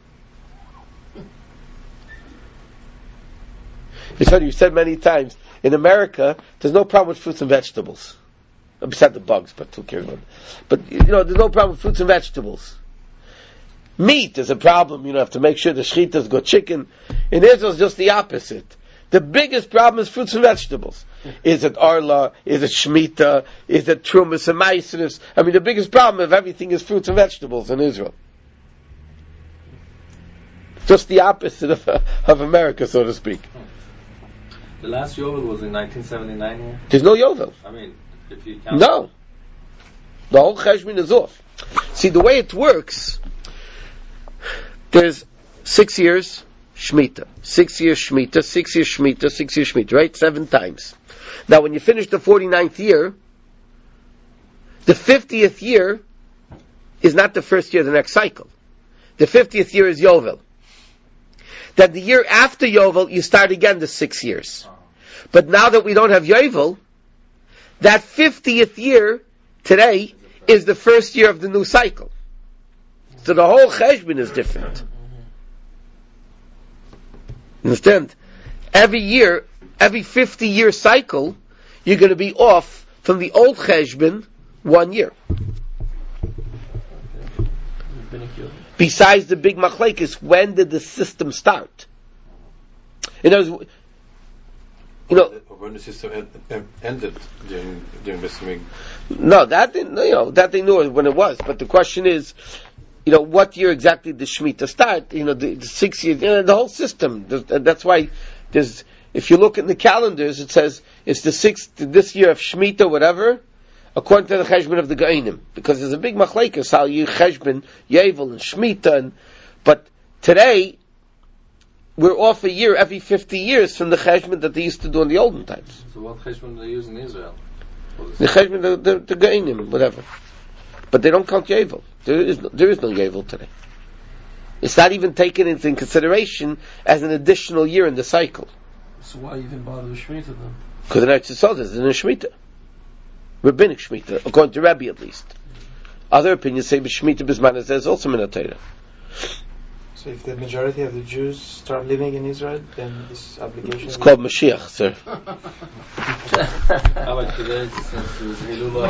It's funny, you said many times, in America, there's no problem with fruits and vegetables. Besides the bugs, but who cares about it? But, you know, there's no problem with fruits and vegetables. Meat is a problem, you know, have to make sure the shchitas go chicken. In Israel, it's just the opposite. The biggest problem is fruits and vegetables. Is it Arla? Is it Shemitah? Is it Trumas and Maasros? I mean, the biggest problem of everything is fruits and vegetables in Israel. Just the opposite of, of America, so to speak.
The last Yovel was in nineteen seventy-nine here?
There's no Yovel.
I mean, if you count...
No. The whole Cheshbon is off. See, the way it works, there's six years Shemitah, six years Shemitah, six years Shemitah, six years Shemitah, right? Seven times. Now, when you finish the forty-ninth year, the fiftieth year is not the first year of the next cycle. The fiftieth year is Yovel. Then the year after Yovel, you start again the six years. But now that we don't have Yovel, that fiftieth year today is the first year of the new cycle. So the whole cheshbon is different. Understand? Every year, every fifty-year cycle, you're going to be off from the old cheshbon one year. Besides the big machlekes, when did the system start? In other words, you know,
when the system end, end, ended during during Besmig.
No, that didn't, you know, that they knew when it was. But the question is, you know, what year exactly did Shemitah start? You know, the, the six years, you know, the whole system. That's why there's, if you look in the calendars, it says it's the sixth, this year of Shemitah, whatever, according to the cheshbon of the Gainim. Because there's a big machlekes, how you cheshbon, Yovel, and Shemitah, and, but today, we're off a year every fifty years from the cheshbon that they used to do in the olden times.
So what cheshbon do they use in Israel?
The cheshbon, the, the, the Gainim, whatever. But they don't count Yovel. There is no, there is no Yovel today. It's not even taken into consideration as an additional year in the cycle.
So why even bother with Shemitah then?
Because in Eretz Yisrael there's a Shemitah. Rabbinic Shemitah, according to Rabbi at least. Other opinions say Shemitah Bisman there's also Minatayra.
So if the majority of the Jews start living in Israel, then this obligation...
It's called Mashiach, sir.
How about today, since it was Hilula?